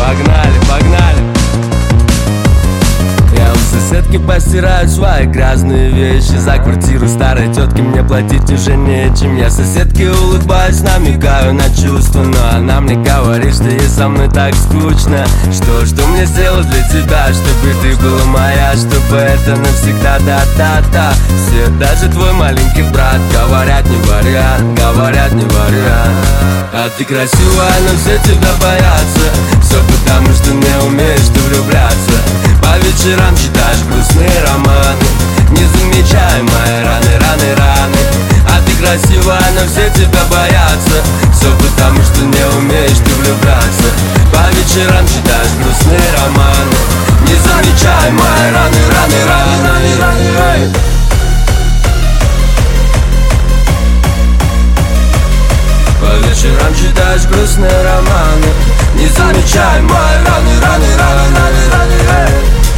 погнали, погнали. Я у соседки постираю свои грязные вещи. За квартиру старой тетки мне платить уже нечем. Я соседке улыбаюсь, намекаю на чувства, но она мне говорит, что ей со мной так скучно. Что мне сделать для тебя, чтобы ты была моя, чтобы это навсегда, да-да-да. Все, даже твой маленький брат, говорят не вариант, говорят не вариант. А ты красивая, но все тебя боятся. Все потому, что не умеешь ты влюбляться. По вечерам читаешь грустные романы, не замечай мои раны, раны, раны. А ты красивая, но все тебя боятся. Все потому, что не умеешь ты влюбляться. По вечерам читаешь грустные романы, не замечай мои раны, раны, раны, раны. По вечерам читаешь грустные романы, не замечай мои раны, раны, раны, раны, раны.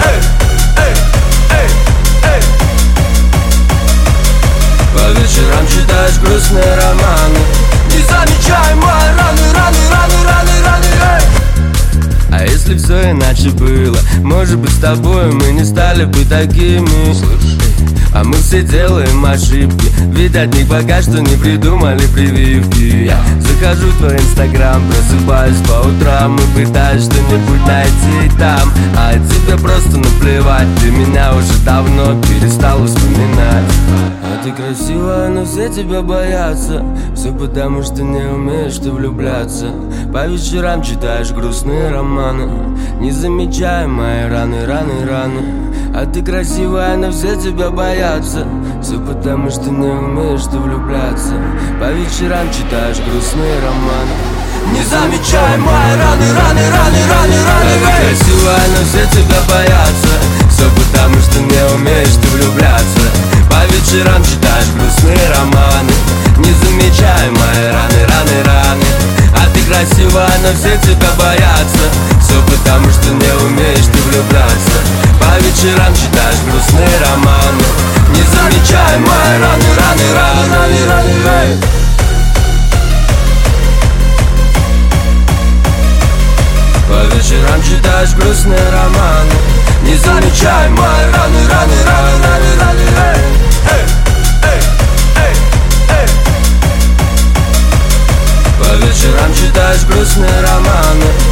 По вечерам читаешь грустные романы, не замечай мои раны, раны, раны, раны, раны. А если все иначе было, может быть, с тобой мы не стали бы такими. А мы все делаем ошибки, ведь от них пока что не придумали прививки. Я захожу в твой инстаграм, просыпаюсь по утрам и пытаюсь что-нибудь найти там. А тебе просто наплевать, ты меня уже давно перестал вспоминать. А ты красивая, но все тебя боятся. Все потому, что не умеешь ты влюбляться. По вечерам читаешь грустные романы, не замечая мои раны, раны, раны. А ты красивая, но все тебя боятся. Все потому, что не умеешь ты влюбляться. По вечерам читаешь грустные романы, не замечай мои раны, раны, раны, раны, раны. А ты красивая, но все тебя боятся. Все потому, что не умеешь ты влюбляться. По вечерам читаешь грустные романы, не замечай мои раны, раны, раны. А ты красивая, но все тебя боятся. Все потому, что не умеешь ты влюбляться. По вечерам читаешь грустные романы, не замечай мои раны, раны, раны, раны, раны. По вечерам читаешь грустные романы, не замечай мои раны, раны, раны, раны, раны. По вечерам читаешь грустные романы,